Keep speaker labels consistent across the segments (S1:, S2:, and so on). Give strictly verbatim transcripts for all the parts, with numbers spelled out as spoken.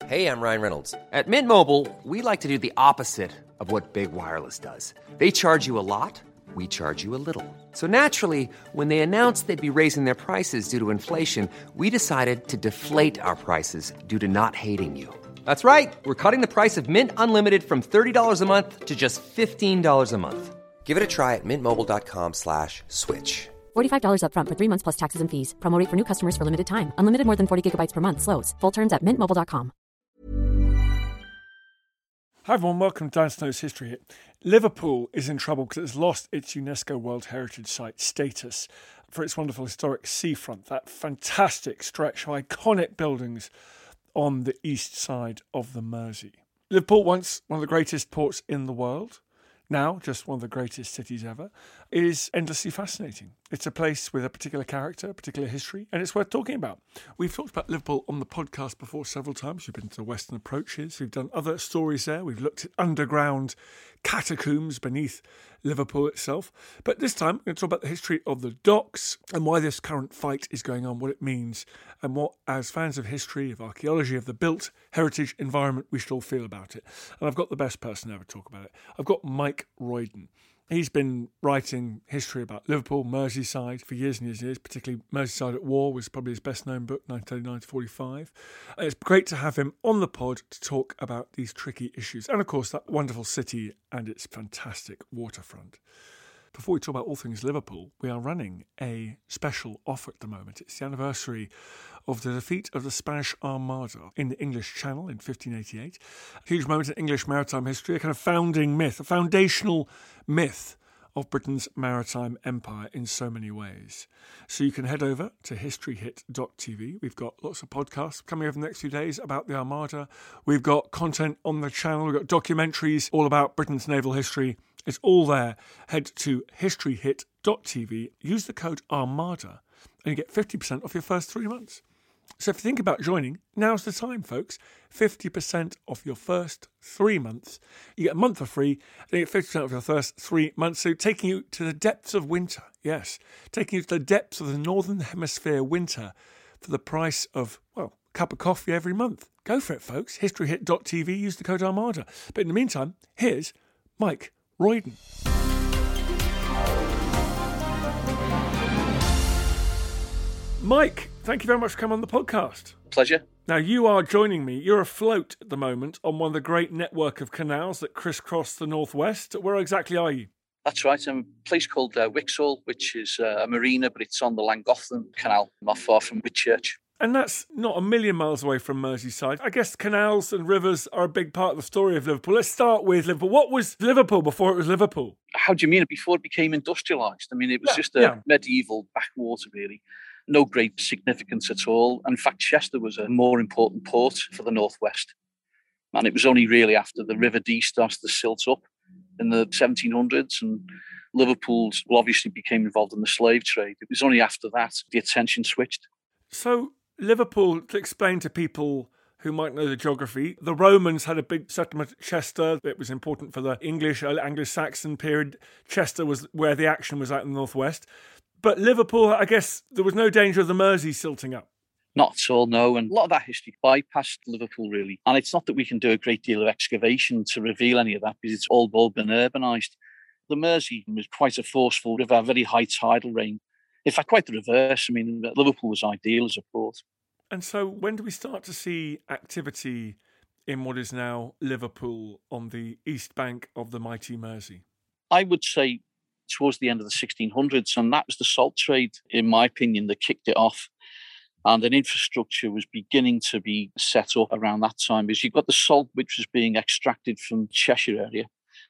S1: Hey, I'm Ryan Reynolds. At Mint Mobile, we like to do the opposite of what Big Wireless does. They charge you a lot, we charge you a little. So naturally, when they announced they'd be raising their prices due to inflation, we decided to deflate our prices due to not hating you. That's right. We're cutting the price of Mint Unlimited from thirty dollars a month to just fifteen dollars a month. Give it a try at mintmobile.com slash switch.
S2: forty-five dollars up front for three months plus taxes and fees. Promo rate for new customers for limited time. Unlimited more than forty gigabytes per month. Slows full terms at mint mobile dot com.
S3: Hi everyone, welcome to Dan Snow's History Hit. Liverpool is in trouble because it's lost its UNESCO World Heritage Site status for its wonderful historic seafront, that fantastic stretch of iconic buildings on the east side of the Mersey. Liverpool, once one of the greatest ports in the world, now just one of the greatest cities ever, is endlessly fascinating. It's a place with a particular character, a particular history, and it's worth talking about. We've talked about Liverpool on the podcast before several times. We've been to the Western Approaches. We've done other stories there. We've looked at underground catacombs beneath Liverpool itself. But this time, we're going to talk about the history of the docks and why this current fight is going on, what it means, and what, as fans of history, of archaeology, of the built heritage environment, we should all feel about it. And I've got the best person ever to talk about it. I've got Mike Royden. He's been writing history about Liverpool, Merseyside for years and years and years, particularly Merseyside at War was probably his best known book, nineteen thirty-nine to forty-five. And it's great to have him on the pod to talk about these tricky issues. And of course, that wonderful city and its fantastic waterfront. Before we talk about all things Liverpool, we are running a special offer at the moment. It's the anniversary of the defeat of the Spanish Armada in the English Channel in fifteen eighty-eight. A huge moment in English maritime history, a kind of founding myth, a foundational myth of Britain's maritime empire in so many ways. So you can head over to history hit dot t v. We've got lots of podcasts coming over the next few days about the Armada. We've got content on the channel. We've got documentaries all about Britain's naval history. It's all there. Head to history hit dot t v. Use the code ARMADA and you get fifty percent off your first three months. So if you think about joining, now's the time, folks. fifty percent off your first three months. You get a month for free, and you get fifty percent off your first three months. So taking you to the depths of winter. Yes, taking you to the depths of the Northern Hemisphere winter for the price of, well, a cup of coffee every month. Go for it, folks. history hit dot t v. Use the code ARMADA. But in the meantime, here's Mike Royden. Mike, thank you very much for coming on the podcast.
S4: Pleasure.
S3: Now, you are joining me. You're afloat at the moment on one of the great network of canals that crisscross the northwest. Where exactly are you?
S4: That's right. I'm a place called uh, Wixall, which is uh, a marina, but it's on the Llangollen Canal, not far from Whitchurch.
S3: And that's not a million miles away from Merseyside. I guess canals and rivers are a big part of the story of Liverpool. Let's start with Liverpool. What was Liverpool before it was Liverpool?
S4: How do you mean it? Before it became industrialised? I mean, it was
S3: yeah,
S4: just a
S3: yeah.
S4: medieval backwater, really. No great significance at all. In fact, Chester was a more important port for the northwest. And it was only really after the River Dee started to silt up in the seventeen hundreds and Liverpool obviously became involved in the slave trade. It was only after that the attention switched.
S3: So Liverpool, to explain to people who might know the geography, the Romans had a big settlement at Chester. It was important for the English, Anglo-Saxon period. Chester was where the action was at in the northwest. But Liverpool, I guess there was no danger of the Mersey silting up.
S4: Not at all, no. And a lot of that history bypassed Liverpool, really. And it's not that we can do a great deal of excavation to reveal any of that, because it's all, all been urbanised. The Mersey was quite a forceful river, very high tidal reign. In fact, quite the reverse. I mean, Liverpool was ideal as a port.
S3: And so when do we start to see activity in what is now Liverpool on the east bank of the mighty Mersey?
S4: I would say towards the end of the sixteen hundreds, and that was the salt trade, in my opinion, that kicked it off. And an infrastructure was beginning to be set up around that time, because you've got the salt which was being extracted from Cheshire area,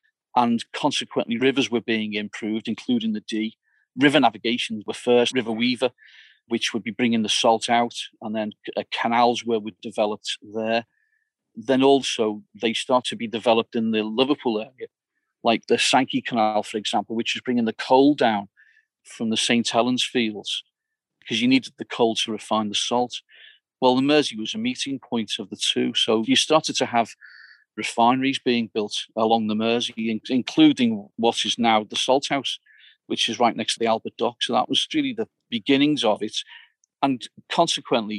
S4: and consequently rivers were being improved, including the Dee. River navigation were first, River Weaver, which would be bringing the salt out, and then uh, canals were developed there. Then also they start to be developed in the Liverpool area, like the Sankey Canal, for example, which is bringing the coal down from the Saint Helens fields, because you needed the coal to refine the salt. Well, the Mersey was a meeting point of the two. So you started to have refineries being built along the Mersey, including what is now the Salt House, which is right next to the Albert Dock. So that was really the beginnings of it. And consequently,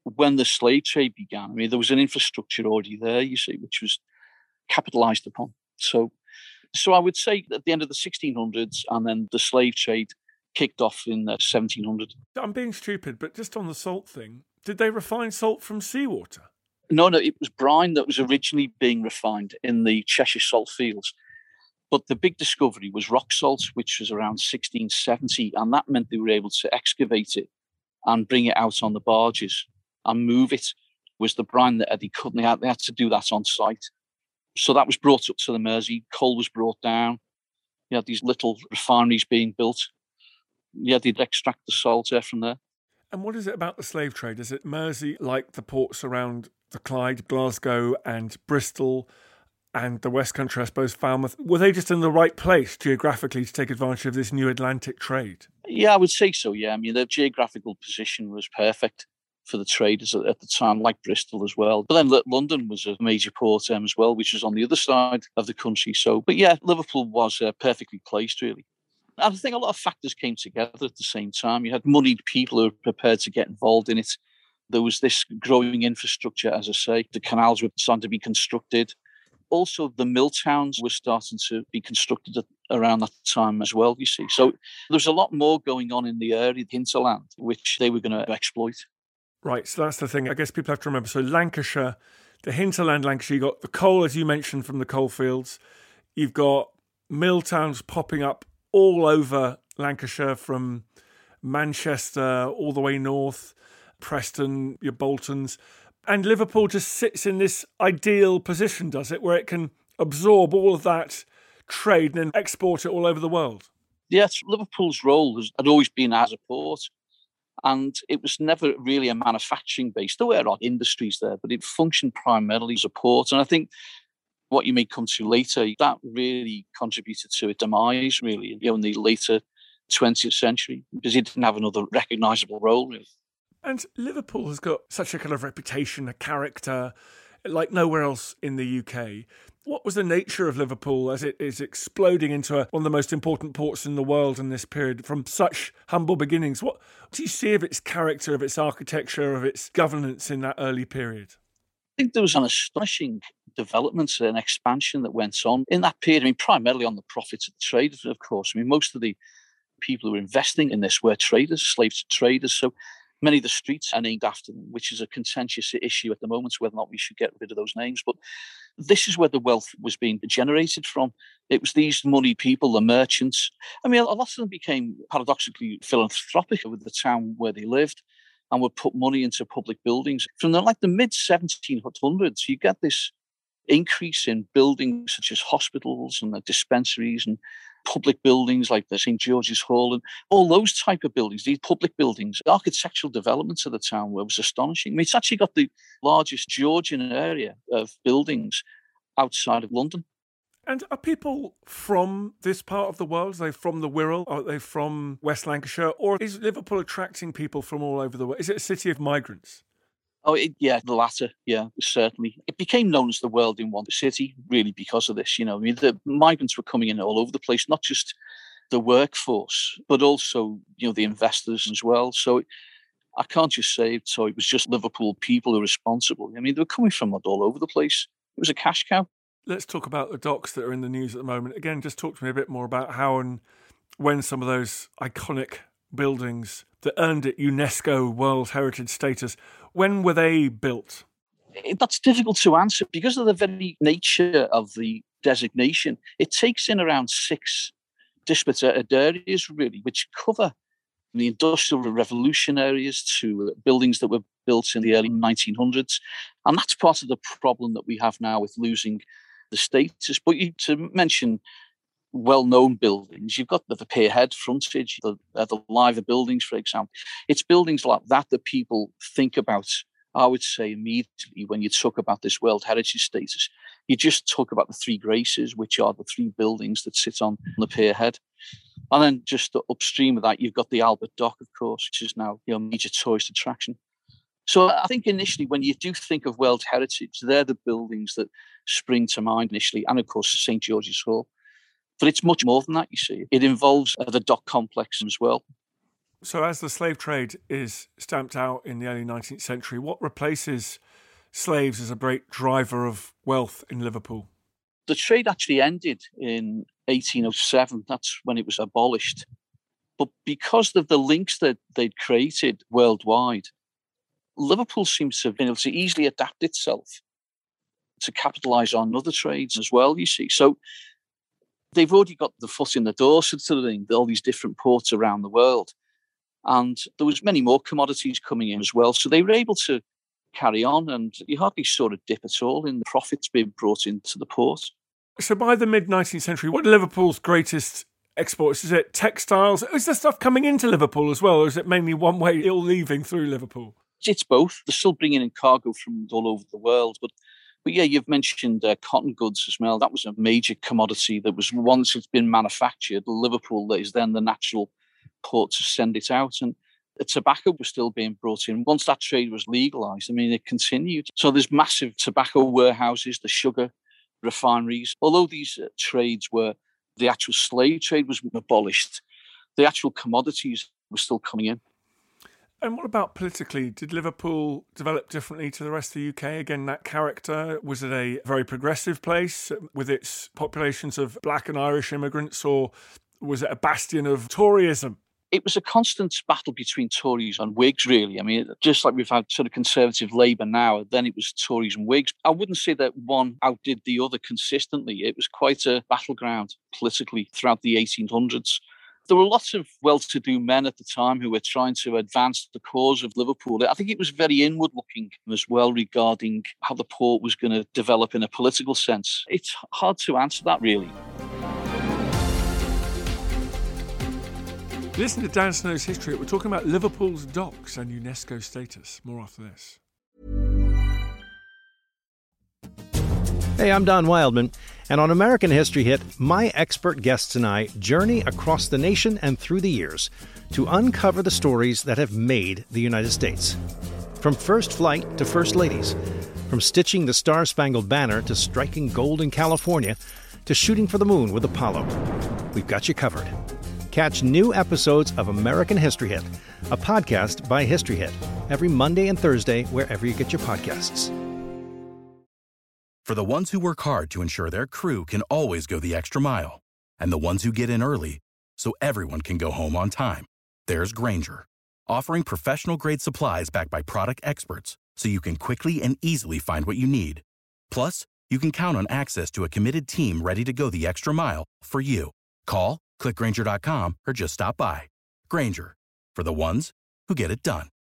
S4: when the slave trade began, I mean, there was an infrastructure already there, you see, which was capitalized upon. So, so I would say at the end of the sixteen hundreds, and then the slave trade kicked off in uh, seventeen hundred.
S3: I'm being stupid, but just on the salt thing, did they refine salt from seawater?
S4: No, no, it was brine that was originally being refined in the Cheshire salt fields. But the big discovery was rock salt, which was around sixteen seventy, and that meant they were able to excavate it and bring it out on the barges and move it. Was the brine that they couldn't, they had, they had to do that on site. So that was brought up to the Mersey. Coal was brought down. You had these little refineries being built. Yeah, they'd extract the salt air from there.
S3: And what is it about the slave trade? Is it Mersey, like the ports around the Clyde, Glasgow and Bristol and the West Country, I suppose, Falmouth? Were they just in the right place geographically to take advantage of this new Atlantic trade? Yeah,
S4: I would say so, yeah. I mean, their geographical position was perfect for the traders at the time, like Bristol as well. But then London was a major port um, as well, which was on the other side of the country. So, but yeah, Liverpool was uh, perfectly placed, really. And I think a lot of factors came together at the same time. You had moneyed people who were prepared to get involved in it. There was this growing infrastructure, as I say. The canals were starting to be constructed. Also, the mill towns were starting to be constructed at, around that time as well, you see. So there was a lot more going on in the area, the hinterland, which they were going to exploit.
S3: Right, so that's the thing. I guess people have to remember. So Lancashire, the hinterland Lancashire, you've got the coal, as you mentioned, from the coalfields. You've got mill towns popping up all over Lancashire, from Manchester all the way north, Preston, your Boltons. And Liverpool just sits in this ideal position, does it, where it can absorb all of that trade and then export it all over the world?
S4: Yes, Liverpool's role has, had always been as a port. And it was never really a manufacturing base. There were odd industries there, but it functioned primarily as a port. And I think what you may come to later, that really contributed to its demise, really, you know, in the later twentieth century, because it didn't have another recognisable role, really.
S3: And Liverpool has got such a kind of reputation, a character, like nowhere else in the U K. What was the nature of Liverpool as it is exploding into a, one of the most important ports in the world in this period from such humble beginnings? What do you see of its character, of its architecture, of its governance in that early period?
S4: I think there was an astonishing development and expansion that went on in that period. I mean, primarily on the profits of the traders, of course. I mean, most of the people who were investing in this were traders, slaves to traders. So many of the streets are named after them, which is a contentious issue at the moment, whether or not we should get rid of those names. But this is where the wealth was being generated from. It was these money people, the merchants. I mean, a lot of them became paradoxically philanthropic with the town where they lived and would put money into public buildings. From the, like the mid seventeen hundreds, you get this increase in buildings such as hospitals and the dispensaries and public buildings like the Saint George's Hall and all those type of buildings, these public buildings. The architectural development of the town was astonishing. I mean, it's actually got the largest Georgian area of buildings outside of London.
S3: And are people from this part of the world? Are they from the Wirral? Are they from West Lancashire? Or is Liverpool attracting people from all over the world? Is it a city of migrants?
S4: Oh, it, yeah, the latter, yeah, certainly. It became known as the world in one city, really, because of this. You know, I mean, the migrants were coming in all over the place, not just the workforce, but also, you know, the investors as well. So I can't just say it, so it was just Liverpool people who were responsible. I mean, they were coming from all over the place. It was a cash cow.
S3: Let's talk about the docks that are in the news at the moment. Again, just talk to me a bit more about how and when some of those iconic buildings that earned it UNESCO World Heritage status, when were they built?
S4: That's difficult to answer because of the very nature of the designation. It takes in around six disparate areas, really, which cover the Industrial Revolution areas to buildings that were built in the early nineteen hundreds. And that's part of the problem that we have now with losing the status. But you, to mention well-known buildings, you've got the, the Pierhead frontage, the, uh, the Liver buildings, for example. It's buildings like that that people think about, I would say, immediately when you talk about this World Heritage status. You just talk about the Three Graces, which are the three buildings that sit on the Pierhead. And then just upstream of that, you've got the Albert Dock, of course, which is now, you know, a major tourist attraction. So I think initially, when you do think of World Heritage, they're the buildings that spring to mind initially, and of course, Saint George's Hall. But it's much more than that, you see. It involves uh, the dock complex as well.
S3: So as the slave trade is stamped out in the early nineteenth century, what replaces slaves as a great driver of wealth in Liverpool?
S4: The trade actually ended in eighteen oh seven. That's when it was abolished. But because of the links that they'd created worldwide, Liverpool seems to have been able to easily adapt itself to capitalise on other trades as well, you see. So they've already got the foot in the door, sort of thing, all these different ports around the world. And there was many more commodities coming in as well. So they were able to carry on, and you hardly saw a dip at all in the profits being brought into the port.
S3: So by the mid-nineteenth century, what are Liverpool's greatest exports? Is it textiles? Is there stuff coming into Liverpool as well, or is it mainly one way, all leaving through Liverpool?
S4: It's both. They're still bringing in cargo from all over the world. But, but yeah, you've mentioned uh, cotton goods as well. That was a major commodity that was once it's been manufactured, Liverpool is then the natural port to send it out. And the tobacco was still being brought in. Once that trade was legalised, I mean, it continued. So there's massive tobacco warehouses, the sugar refineries. Although these uh, trades were, the actual slave trade was abolished, the actual commodities were still coming in.
S3: And what about politically? Did Liverpool develop differently to the rest of the U K? Again, that character, was it a very progressive place with its populations of black and Irish immigrants, or was it a bastion of Toryism?
S4: It was a constant battle between Tories and Whigs, really. I mean, just like we've had sort of Conservative Labour now, then it was Tories and Whigs. I wouldn't say that one outdid the other consistently. It was quite a battleground politically throughout the eighteen hundreds. There were lots of well-to-do men at the time who were trying to advance the cause of Liverpool. I think it was very inward-looking as well regarding how the port was going to develop in a political sense. It's hard to answer that, really.
S3: Listen to Dan Snow's History. We're talking about Liverpool's docks and UNESCO status. More after this.
S5: Hey, I'm Don Wildman, and on American History Hit, my expert guests and I journey across the nation and through the years to uncover the stories that have made the United States. From first flight to first ladies, from stitching the Star-Spangled Banner to striking gold in California, to shooting for the moon with Apollo. We've got you covered. Catch new episodes of American History Hit, a podcast by History Hit, every Monday and Thursday wherever you get your podcasts.
S6: For the ones who work hard to ensure their crew can always go the extra mile, and the ones who get in early so everyone can go home on time, there's Grainger, offering professional-grade supplies backed by product experts so you can quickly and easily find what you need. Plus, you can count on access to a committed team ready to go the extra mile for you. Call, click Grainger dot com, or just stop by. Grainger, for the ones who get it done.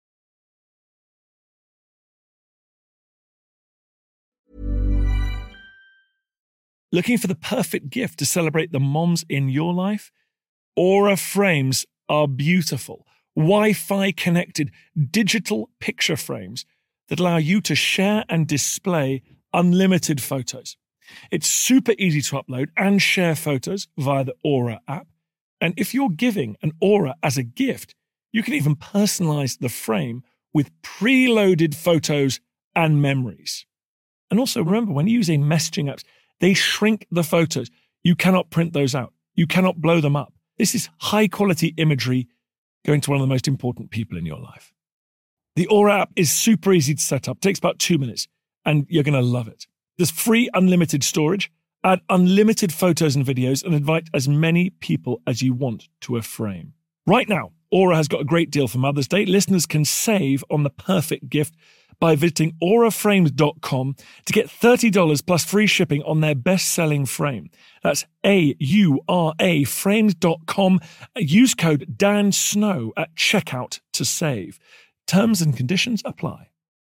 S7: Looking for the perfect gift to celebrate the moms in your life? Aura frames are beautiful, Wi-Fi connected digital picture frames that allow you to share and display unlimited photos. It's super easy to upload and share photos via the Aura app. And if you're giving an Aura as a gift, you can even personalize the frame with preloaded photos and memories. And also remember, when you're using messaging apps, they shrink the photos. You cannot print those out. You cannot blow them up. This is high quality imagery going to one of the most important people in your life. The Aura app is super easy to set up. It takes about two minutes and you're going to love it. There's free unlimited storage, add unlimited photos and videos, and invite as many people as you want to a frame. Right now, Aura has got a great deal for Mother's Day. Listeners can save on the perfect gift by visiting aura frames dot com to get thirty dollars plus free shipping on their best-selling frame. That's A U R A frames dot com. Use code Dan Snow at checkout to save. Terms and conditions apply.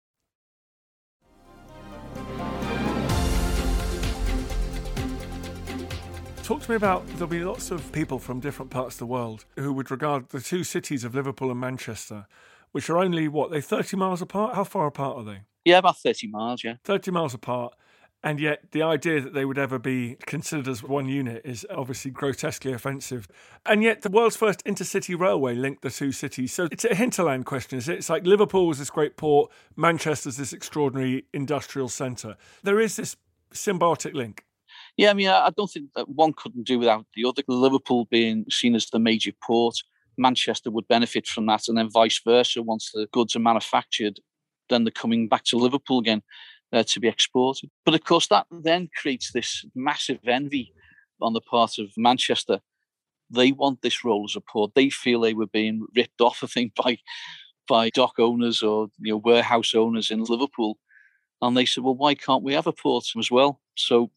S3: Talk to me about, there'll be lots of people from different parts of the world who would regard the two cities of Liverpool and Manchester, which are only, what, they're thirty miles apart? How far apart are they?
S4: Yeah, about thirty miles, yeah.
S3: thirty miles apart. And yet the idea that they would ever be considered as one unit is obviously grotesquely offensive. And yet the world's first intercity railway linked the two cities. So it's a hinterland question, is it? It's like Liverpool was this great port, Manchester's this extraordinary industrial centre. There is this symbiotic link.
S4: Yeah, I mean, I don't think that one couldn't do without the other. Liverpool being seen as the major port, Manchester would benefit from that, and then vice versa. Once the goods are manufactured, then they're coming back to Liverpool again uh, to be exported. But of course, that then creates this massive envy on the part of Manchester. They want this role as a port. They feel they were being ripped off, I think, by by dock owners or you know warehouse owners in Liverpool. And they said, well, why can't we have a port as well? So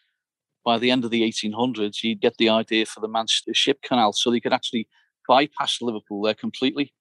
S4: by the end of the eighteen hundreds, you'd get the idea for the Manchester Ship Canal, so they could actually bypass Liverpool there completely.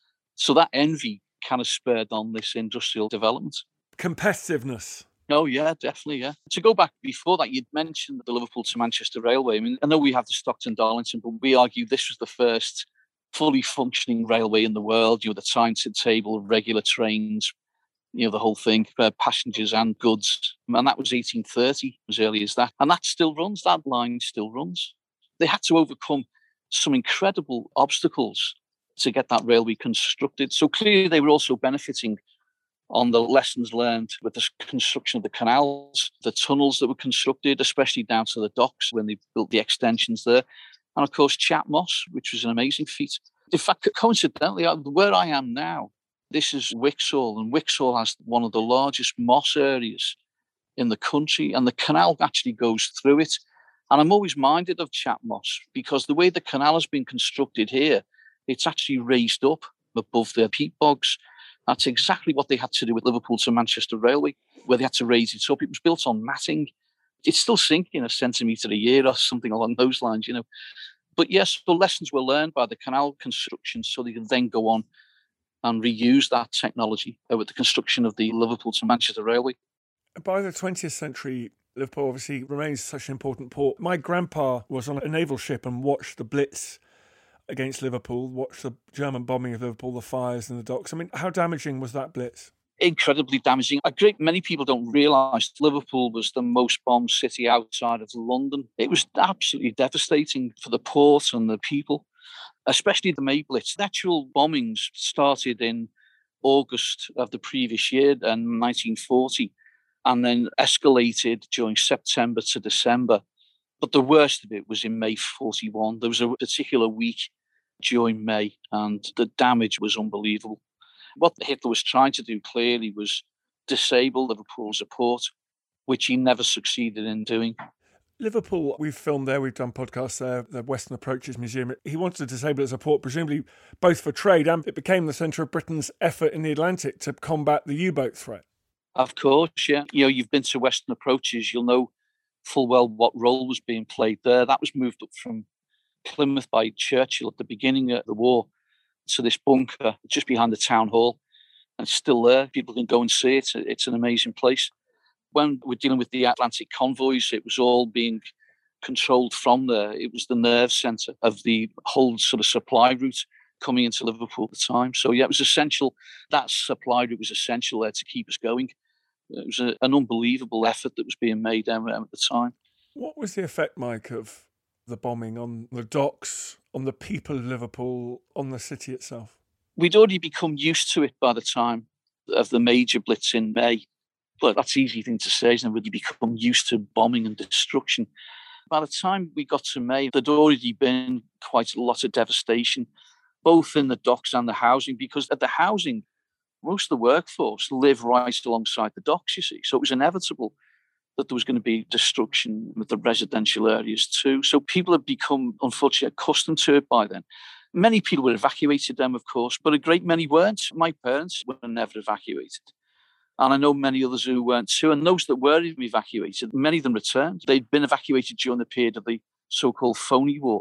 S4: So that envy kind of spurred on this industrial development.
S3: Competitiveness.
S4: Oh, yeah, definitely, yeah. To go back before that, you'd mentioned the Liverpool to Manchester Railway. I mean, I know we have the Stockton-Darlington, but we argue this was the first fully functioning railway in the world, you know, the timetable, regular trains, you know, the whole thing, uh, passengers and goods. And that was eighteen thirty, as early as that. And that still runs, that line still runs. They had to overcome some incredible obstacles to get that railway constructed. So clearly they were also benefiting on the lessons learned with the construction of the canals, the tunnels that were constructed, especially down to the docks when they built the extensions there. And of course, Chat Moss, which was an amazing feat. In fact, coincidentally, where I am now, this is Wixall, and Wixall has one of the largest moss areas in the country, and the canal actually goes through it. And I'm always minded of Chat Moss because the way the canal has been constructed here, it's actually raised up above the peat bogs. That's exactly what they had to do with Liverpool to Manchester Railway, where they had to raise it up. It was built on matting. It's still sinking a centimetre a year or something along those lines, you know. But yes, the lessons were learned by the canal construction, so they can then go on and reuse that technology with the construction of the Liverpool to Manchester Railway.
S3: By the twentieth century, Liverpool obviously remains such an important port. My grandpa was on a naval ship and watched the Blitz against Liverpool, watched the German bombing of Liverpool, the fires in the docks. I mean, how damaging was that Blitz?
S4: Incredibly damaging. A great many people don't realise Liverpool was the most bombed city outside of London. It was absolutely devastating for the port and the people, especially the May Blitz. The actual bombings started in August of the previous year, in nineteen forty, and then escalated during September to December. But the worst of it was in May forty-one. There was a particular week during May, and the damage was unbelievable. What Hitler was trying to do clearly was disable Liverpool as a port, which he never succeeded in doing.
S3: Liverpool, we've filmed there, we've done podcasts there, the Western Approaches Museum. He wanted to disable it as a port, presumably both for trade, and it became the centre of Britain's effort in the Atlantic to combat the U-boat threat.
S4: Of course, yeah. You know, you've been to Western Approaches, you'll know full well what role was being played there. That was moved up from Plymouth by Churchill at the beginning of the war to this bunker just behind the town hall. And it's still there. People can go and see it. It's an amazing place. When we're dealing with the Atlantic convoys, it was all being controlled from there. It was the nerve centre of the whole sort of supply route coming into Liverpool at the time. So, yeah, it was essential. That supply route was essential there to keep us going. It was a, an unbelievable effort that was being made um, at the time.
S3: What was the effect, Mike, of the bombing on the docks, on the people of Liverpool, on the city itself?
S4: We'd already become used to it by the time of the major blitz in May. But that's an easy thing to say, isn't it? When you become used to bombing and destruction. By the time we got to May, there'd already been quite a lot of devastation, both in the docks and the housing, because at the housing, most of the workforce live right alongside the docks, you see. So it was inevitable that there was going to be destruction with the residential areas too. So people had become, unfortunately, accustomed to it by then. Many people were evacuated then, of course, but a great many weren't. My parents were never evacuated. And I know many others who weren't too. And those that were evacuated, many of them returned. They'd been evacuated during the period of the so-called phony war.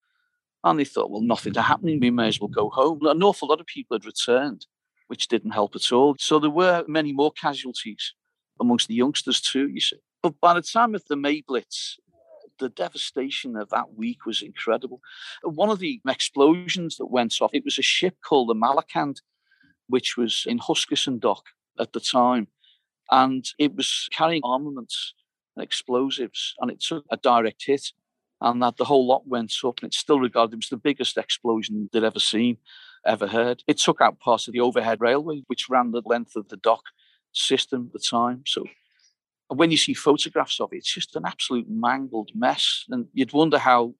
S4: And they thought, well, nothing's happening. We may as well go home. An awful lot of people had returned, which didn't help at all. So there were many more casualties amongst the youngsters too, you see. But by the time of the May Blitz, the devastation of that week was incredible. One of the explosions that went off, it was a ship called the Malakand, which was in Huskisson Dock at the time. And it was carrying armaments and explosives, and it took a direct hit. And that the whole lot went up, and it's still regarded as the biggest explosion they'd ever seen, ever heard. It took out part of the overhead railway, which ran the length of the dock system at the time. So when you see photographs of it, it's just an absolute mangled mess. And you'd wonder how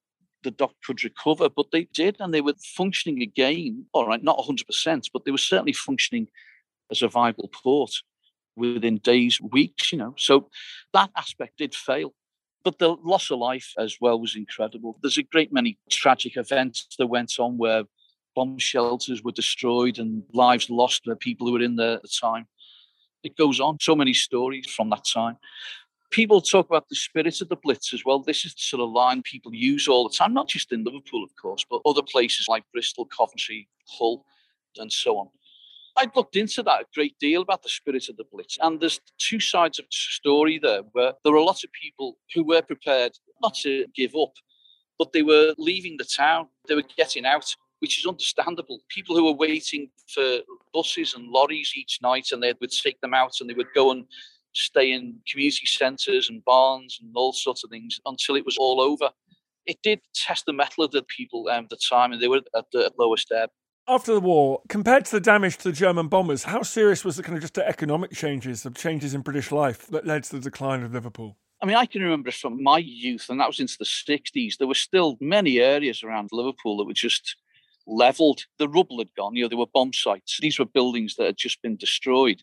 S4: the dock could recover, but they did, and they were functioning again. All right, not one hundred percent, but they were certainly functioning as a viable port within days, weeks, you know. So that aspect did fail. But the loss of life as well was incredible. There's a great many tragic events that went on where bomb shelters were destroyed and lives lost by people who were in there at the time. It goes on. So many stories from that time. People talk about the spirit of the Blitz as well. This is the sort of line people use all the time, not just in Liverpool, of course, but other places like Bristol, Coventry, Hull, and so on. I'd looked into that a great deal about the spirit of the Blitz. And there's two sides of the story there, where there were lots of people who were prepared not to give up, but they were leaving the town. They were getting out, which is understandable. People who were waiting for buses and lorries each night, and they would take them out and they would go and stay in community centres and barns and all sorts of things until it was all over. It did test the mettle of the people um, at the time, and they were at the lowest ebb.
S3: After the war, compared to the damage to the German bombers, how serious was the kind of just the economic changes, the changes in British life that led to the decline of Liverpool?
S4: I mean, I can remember from my youth, and that was into the sixties, there were still many areas around Liverpool that were just levelled. The rubble had gone, you know, there were bomb sites. These were buildings that had just been destroyed.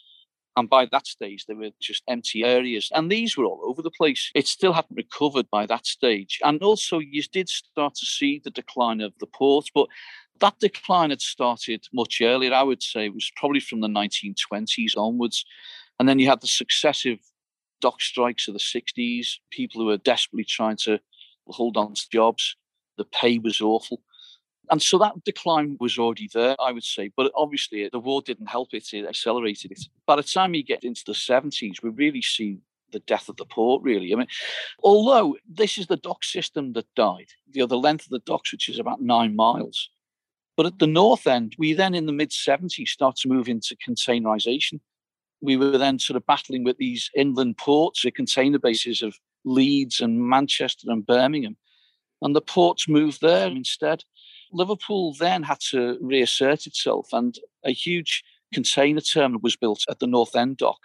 S4: And by that stage, they were just empty areas. And these were all over the place. It still hadn't recovered by that stage. And also, you did start to see the decline of the port. But that decline had started much earlier. I would say it was probably from the nineteen twenties onwards. And then you had the successive dock strikes of the sixties, people who were desperately trying to hold on to jobs. The pay was awful. And so that decline was already there, I would say. But obviously, the war didn't help it. It accelerated it. By the time you get into the seventies, we really see the death of the port, really. I mean, although this is the dock system that died, you know, the length of the docks, which is about nine miles. But at the north end, we then in the mid-seventies start to move into containerisation. We were then sort of battling with these inland ports, the container bases of Leeds and Manchester and Birmingham. And the ports moved there instead. Liverpool then had to reassert itself, and a huge container terminal was built at the North End dock.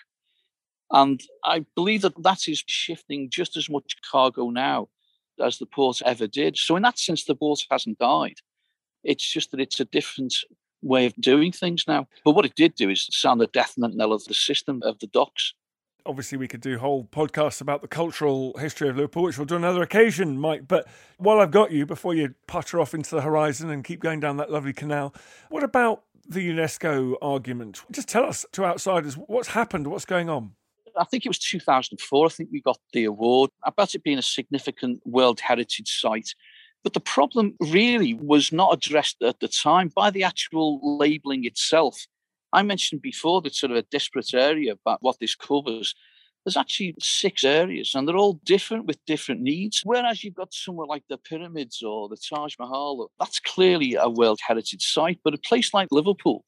S4: And I believe that that is shifting just as much cargo now as the port ever did. So in that sense, the port hasn't died. It's just that it's a different way of doing things now. But what it did do is sound the death knell of the system of the docks.
S3: Obviously, we could do whole podcasts about the cultural history of Liverpool, which we'll do another occasion, Mike. But while I've got you, before you putter off into the horizon and keep going down that lovely canal, what about the UNESCO argument? Just tell us, to outsiders, what's happened, what's going on?
S4: I think it was two thousand four, I think we got the award about it being a significant World Heritage Site. But the problem really was not addressed at the time by the actual labelling itself. I mentioned before that sort of a disparate area about what this covers. There's actually six areas, and they're all different with different needs. Whereas you've got somewhere like the Pyramids or the Taj Mahal, that's clearly a World Heritage Site. But a place like Liverpool,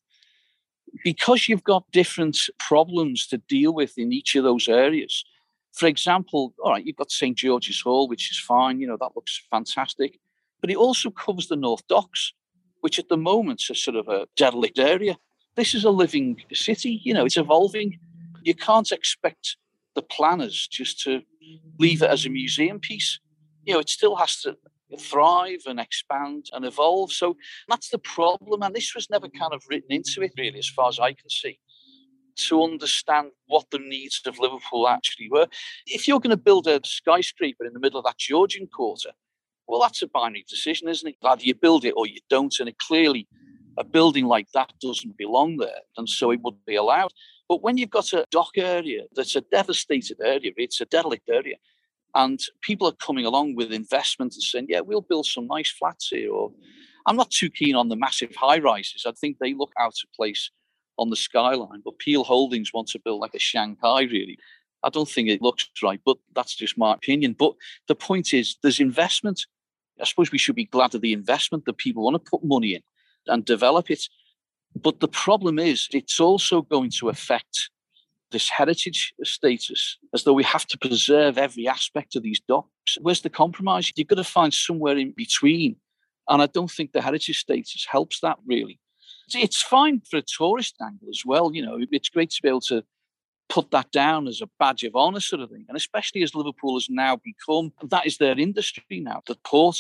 S4: because you've got different problems to deal with in each of those areas. For example, all right, you've got Saint George's Hall, which is fine, you know, that looks fantastic. But it also covers the North Docks, which at the moment is sort of a derelict area. This is a living city, you know, it's evolving. You can't expect the planners just to leave it as a museum piece. You know, it still has to thrive and expand and evolve. So that's the problem. And this was never kind of written into it, really, as far as I can see, to understand what the needs of Liverpool actually were. If you're going to build a skyscraper in the middle of that Georgian Quarter, well, that's a binary decision, isn't it? Either you build it or you don't. And it clearly, a building like that doesn't belong there, and so it wouldn't be allowed. But when you've got a dock area that's a devastated area, it's a derelict area, and people are coming along with investment and saying, yeah, we'll build some nice flats here. Or I'm not too keen on the massive high-rises. I think they look out of place on the skyline. But Peel Holdings want to build like a Shanghai, really. I don't think it looks right, but that's just my opinion. But the point is, there's investment. I suppose we should be glad of the investment that people want to put money in and develop it. But the problem is, it's also going to affect this heritage status, as though we have to preserve every aspect of these docks. Where's the compromise? You've got to find somewhere in between. And I don't think the heritage status helps that, really. It's fine for a tourist angle as well. You know, it's great to be able to put that down as a badge of honour sort of thing. And especially as Liverpool has now become, that is their industry now. The port has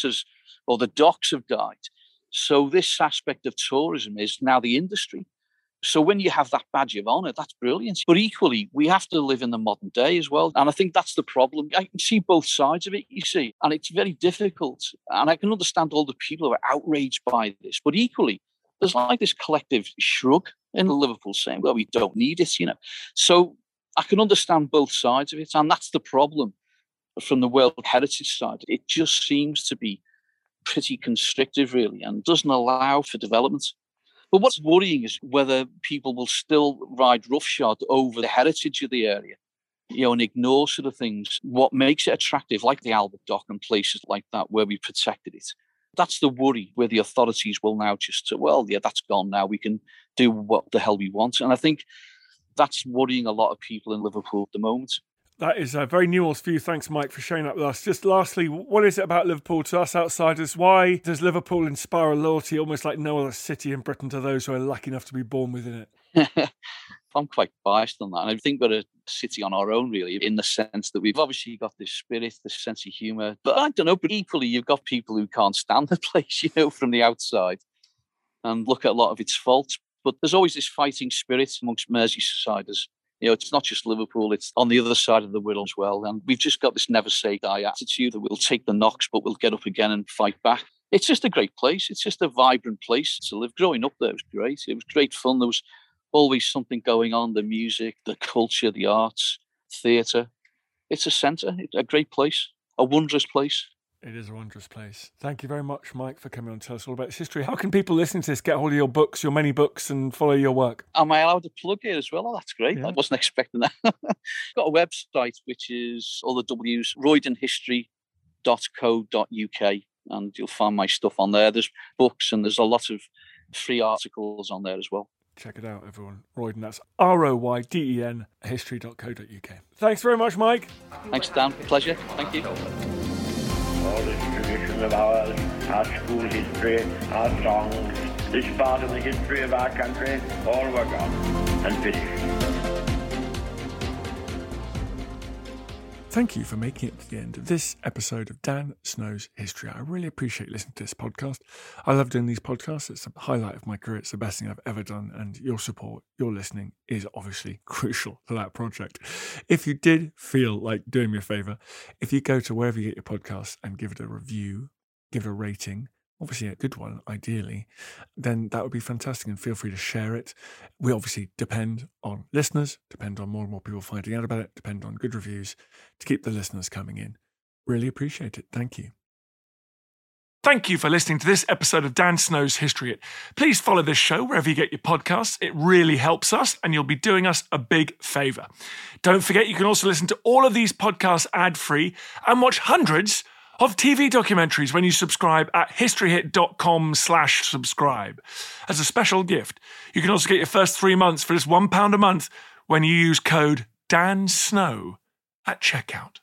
S4: or the docks have died. So this aspect of tourism is now the industry. So when you have that badge of honour, that's brilliant. But equally, we have to live in the modern day as well. And I think that's the problem. I can see both sides of it, you see, and it's very difficult. And I can understand all the people who are outraged by this. But equally, there's like this collective shrug in Liverpool saying, well, we don't need it, you know. So I can understand both sides of it. And that's the problem from the World Heritage side. It just seems to be pretty constrictive, really, and doesn't allow for development. But what's worrying is whether people will still ride roughshod over the heritage of the area, you know, and ignore sort of things, what makes it attractive, like the Albert Dock and places like that where we protected it. That's the worry, where the authorities will now just say, well, yeah, that's gone now. We can do what the hell we want. And I think that's worrying a lot of people in Liverpool at the moment.
S3: That is a very nuanced view. Thanks, Mike, for sharing that with us. Just lastly, what is it about Liverpool to us outsiders? Why does Liverpool inspire a loyalty almost like no other city in Britain to those who are lucky enough to be born within it?
S4: I'm quite biased on that. And I think we're a city on our own, really, in the sense that we've obviously got this spirit, this sense of humour. But I don't know, but equally, you've got people who can't stand the place, you know, from the outside and look at a lot of its faults. But there's always this fighting spirit amongst Merseysiders. You know, it's not just Liverpool, it's on the other side of the world as well. And we've just got this never say die attitude that we'll take the knocks, but we'll get up again and fight back. It's just a great place. It's just a vibrant place to live. Growing up there was great. It was great fun. There was always something going on, the music, the culture, the arts, theatre. It's a centre, a great place, a wondrous place.
S3: It is a wondrous place. Thank you very much, Mike, for coming on to tell us all about its history. How can people listening to this get hold of your books, your many books, and follow your work?
S4: Am I allowed to plug it as well? Oh, that's great. Yeah. I wasn't expecting that. Got a website, which is all the W's, roydon history dot co dot uk, and you'll find my stuff on there. There's books and there's a lot of free articles on there as well.
S3: Check it out, everyone. Roydon, that's R O Y D E N, history dot co dot uk. Thanks very much, Mike.
S4: Thanks, Dan. Pleasure. Thank you.
S8: All this tradition of ours, our school history, our songs, this part of the history of our country, all were gone and finished.
S3: Thank you for making it to the end of this episode of Dan Snow's History. I really appreciate listening to this podcast. I love doing these podcasts. It's a highlight of my career. It's the best thing I've ever done. And your support, your listening is obviously crucial to that project. If you did feel like doing me a favour, if you go to wherever you get your podcasts and give it a review, give it a rating, obviously a good one, ideally, then that would be fantastic, and feel free to share it. We obviously depend on listeners, depend on more and more people finding out about it, depend on good reviews to keep the listeners coming in. Really appreciate it. Thank you.
S7: Thank you for listening to this episode of Dan Snow's History Hit. Please follow this show wherever you get your podcasts. It really helps us, and you'll be doing us a big favour. Don't forget, you can also listen to all of these podcasts ad-free and watch hundreds of T V documentaries when you subscribe at historyhit.com slash subscribe. As a special gift, you can also get your first three months for just one pound a month when you use code DANSNOW at checkout.